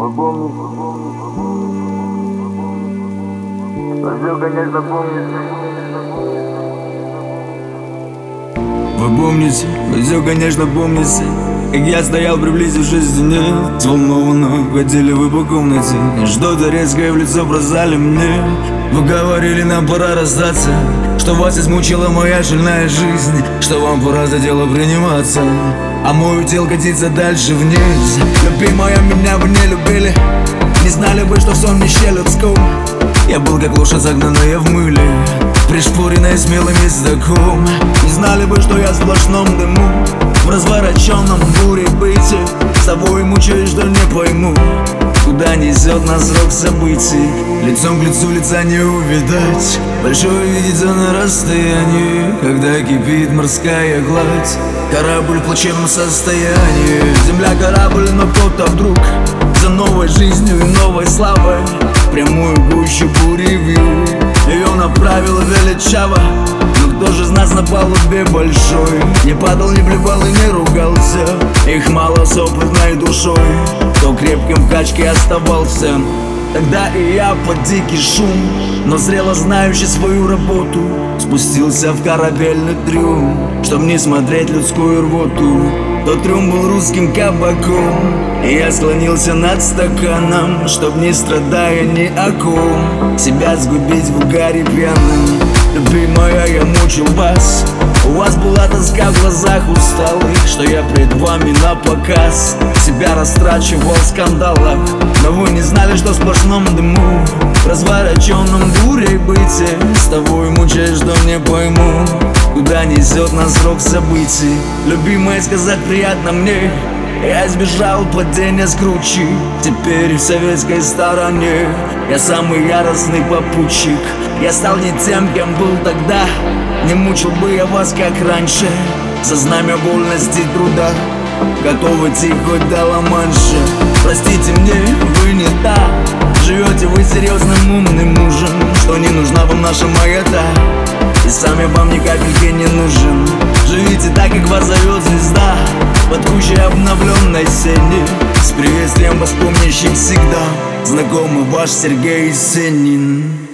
Все, конечно, помнится. Вы помните, все, конечно, помните, как я стоял, приблизившись к стене. Взволнованно ходили вы по комнате, что-то резкое в лицо бросали мне. Вы говорили, нам пора расстаться, что вас измучила моя шальная жизнь, что вам пора за дело приниматься, а мой удел катится дальше вниз. Любимая, меня вы не любили, не знали бы, что сон мне щелюдском. Я был как лошадь, загнанная в мыле, пришпоренная смелым ездаком. Не знали бы, что я в сплошном дыму, в развороченном буре быте. С тобой мучаюсь, что не пойму, куда несет нас рок событий. Лицом к лицу лица не увидать, большое видится на расстоянии, когда кипит морская гладь. Корабль в плачевном состоянии, земля корабль, но кто-то вдруг за новой жизнью и новой славой прямую гущу бури вью. Ее направила величаво, но кто же из нас на палубе большой не падал, не плевал и не ругался? Их мало с опытной душой, кто крепким в качке оставался. Тогда и я под дикий шум, но зрело знающий свою работу, спустился в корабельный трюм, чтоб не смотреть людскую рвоту. Тот трюм был русским кабаком, и я склонился над стаканом, чтоб не страдая ни о ком себя сгубить в угаре пьяным. Любимая, я мучил вас, у вас была тоска в глазах усталых, что я пред вами на показ себя растрачивал в скандалах. Но вы не знали, что в сплошном дыму, в развороченном бурей быте, с тобой мучаюсь, что не пойму, куда несет нас рок событий. Любимая, сказать приятно мне, я избежал падения с кручи. Теперь в советской стороне я самый яростный попутчик. Я стал не тем, кем был тогда, не мучил бы я вас, как раньше. За знамя вольности и труда готовы идти хоть до Ла-Манша. Простите мне, вы не та, живете вы серьезным умным мужем, что не нужна вам наша маята, и сами вам ни капельки не нужен. Живите так, как вас зовет звезда, под кучей обновленной сени, с приветствием вас помнящих всегда, знакомый ваш Сергей Есенин.